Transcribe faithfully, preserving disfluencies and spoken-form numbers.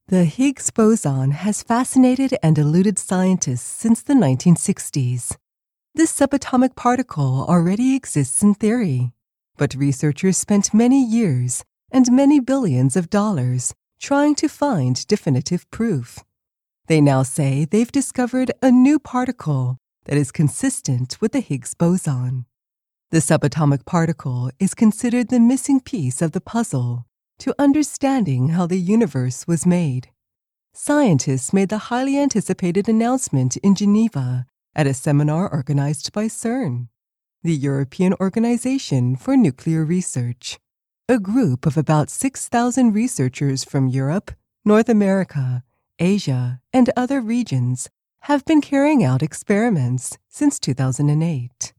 The Higgs boson has fascinated and eluded scientists since the nineteen sixties. This subatomic particle already exists in theory, but researchers spent many years and many billions of dollars trying to find definitive proof. They now say they've discovered a new particle that is consistent with the Higgs boson. The subatomic particle is considered the missing piece of the puzzle to understanding how the universe was made. Scientists made the highly anticipated announcement in Geneva at a seminar organized by CERN, the European Organization for Nuclear Research. A group of about six thousand researchers from Europe, North America, Asia, and other regions have been carrying out experiments since two thousand eight.